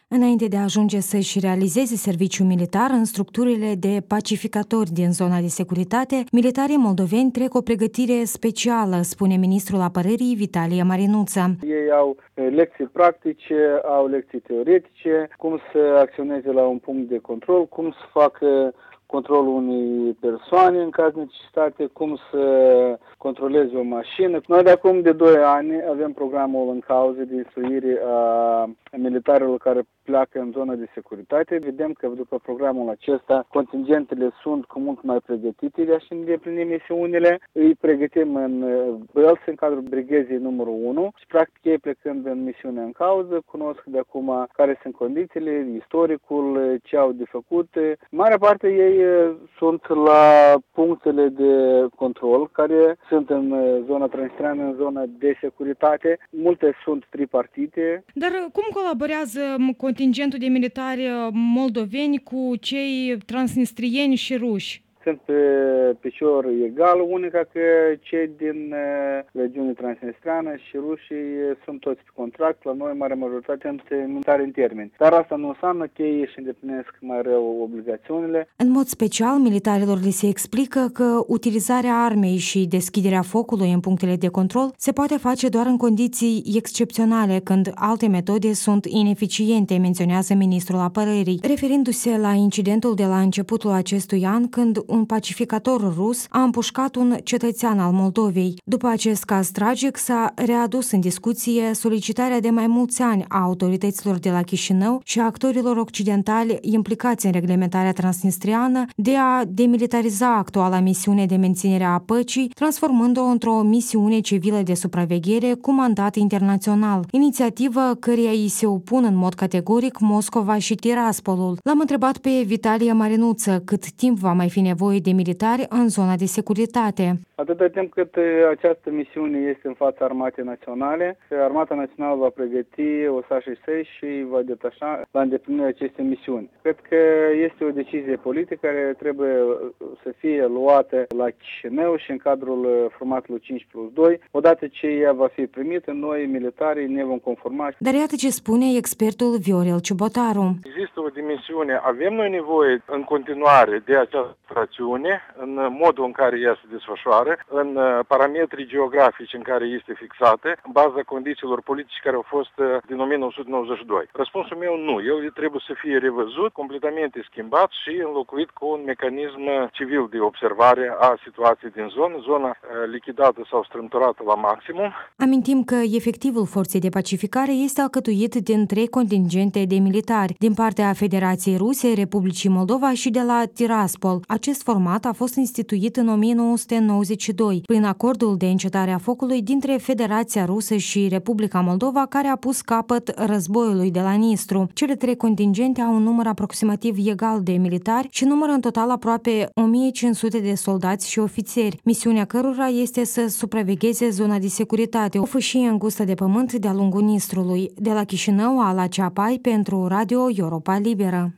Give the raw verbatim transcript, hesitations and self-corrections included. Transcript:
Înainte de a ajunge să-și realizeze serviciul militar în structurile de pacificatori din zona de securitate, militarii moldoveni trec o pregătire specială, spune ministrul apărării Vitalie Marinuță. Ei au lecții practice, au lecții teoretice, cum să acționeze la un punct de control, cum să facă controlul unei persoane în caz de necesitate, cum să controleze o mașină. Noi de acum de doi ani avem programul în cauză de instruire a militarilor care pleacă în zona de securitate. Vedem că după programul acesta contingentele sunt cu mult mai pregătite de a-și îndeplini misiunile. Îi pregătim în Bălți, în cadrul brighezei numărul unu și practic ei plecând în misiunea în cauză, cunosc de acum care sunt condițiile, istoricul, ce au de făcut. Marea parte ei sunt la punctele de control care sunt în zona transnistreană, în zona de securitate. Multe sunt tripartite. Dar cum colaborează contingentul de militari moldoveni cu cei transnistrieni și ruși? Sunt pe picior egal, unica că cei din regiunea transnistreană și rușii sunt toți pe contract, la noi mare majoritate sunt militari în termen. Dar asta nu înseamnă că ei își îndeplinesc mai rău obligațiunile. În mod special, militarilor li se explică că utilizarea armei și deschiderea focului în punctele de control se poate face doar în condiții excepționale, când alte metode sunt ineficiente, menționează ministrul apărării, referindu-se la incidentul de la începutul acestui an, când un pacificator rus a împușcat un cetățean al Moldovei. După acest caz tragic, s-a readus în discuție solicitarea de mai mulți ani a autorităților de la Chișinău și a actorilor occidentali implicați în reglementarea transnistriană de a demilitariza actuala misiune de menținere a păcii, transformând-o într-o misiune civilă de supraveghere cu mandat internațional, inițiativă căreia îi se opun în mod categoric Moscova și Tiraspolul. L-am întrebat pe Vitalie Marinuță cât timp va mai fi nevoie de militari în zona de securitate. Atâta timp cât această misiune este în fața Armatei Naționale, Armata Națională va pregăti osașii săi și va detașa la îndeplinirea acestei misiuni. Cred că este o decizie politică care trebuie să fie luată la Chișinău și în cadrul formatului cinci plus doi. Odată ce ea va fi primită, noi, militarii, ne vom conforma. Dar iată ce spune expertul Viorel Ciubotaru. Există o dimensiune. Avem noi nevoie în continuare de această operațiune, în modul în care ea se desfășoară, în parametrii geografici în care este fixată, în baza condițiilor politice care au fost din o mie nouă sute nouăzeci și doi. Răspunsul meu nu. El trebuie să fie revăzut, completamente schimbat și înlocuit cu un mecanism civil de observare a situației din zonă, zona lichidată sau strâmtorată la maximum. Amintim că efectivul forței de pacificare este alcătuit din trei contingente de militari, din partea Federației Ruse, Republicii Moldova și de la Tiraspol. Acest format a fost instituit în o mie nouă sute nouăzeci și doi, prin acordul de încetare a focului dintre Federația Rusă și Republica Moldova, care a pus capăt războiului de la Nistru. Cele trei contingente au un număr aproximativ egal de militari și numără în total aproape o mie cinci sute de soldați și ofițeri, misiunea cărora este să supravegheze zona de securitate, o fâșie îngustă de pământ de-a lungul Nistrului. De la Chișinău, Ala Ceapai, pentru Radio Europa Liberă.